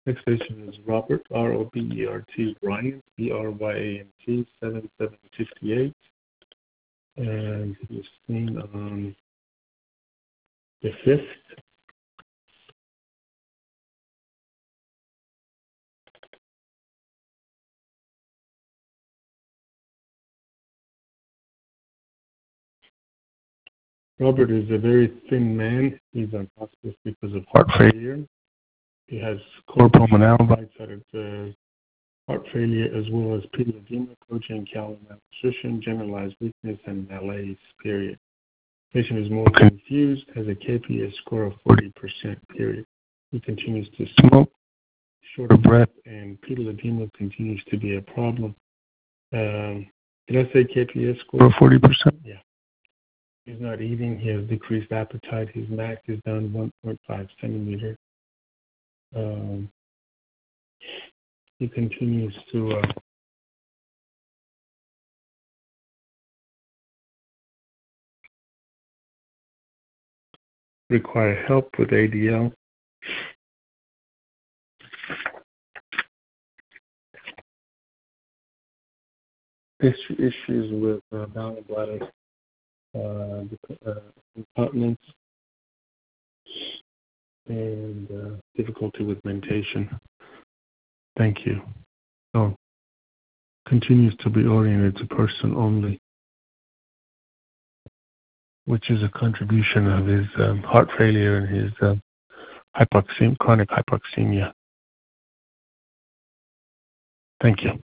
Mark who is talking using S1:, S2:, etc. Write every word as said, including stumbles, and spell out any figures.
S1: Next patient is Robert, R O B E R T, Bryant, B R Y A N T, seven seven fifty-eight. And he was seen on the fifth. Robert is a very thin man. He's on hospice because of heart failure. He has core pulmonale, right-sided uh, heart failure, as well as pedal edema, coaching, calorie malnutrition, generalized weakness, and malaise, period. Patient is more confused, has a K P S score of forty percent, period. He continues to smoke, short of breath, and pedal edema continues to be a problem. Um, did I say K P S score of forty percent? Yeah. He's not eating. He has decreased appetite. His M A C is down one point five centimeters. Um, he continues to uh, require help with A D L. Issues with uh, bowel bladder uh, uh, incontinence and uh, difficulty with mentation. Thank you. So, continues to be oriented to person only, which is a contribution of his um, heart failure and his uh, hypoxemia, chronic hypoxemia. Thank you.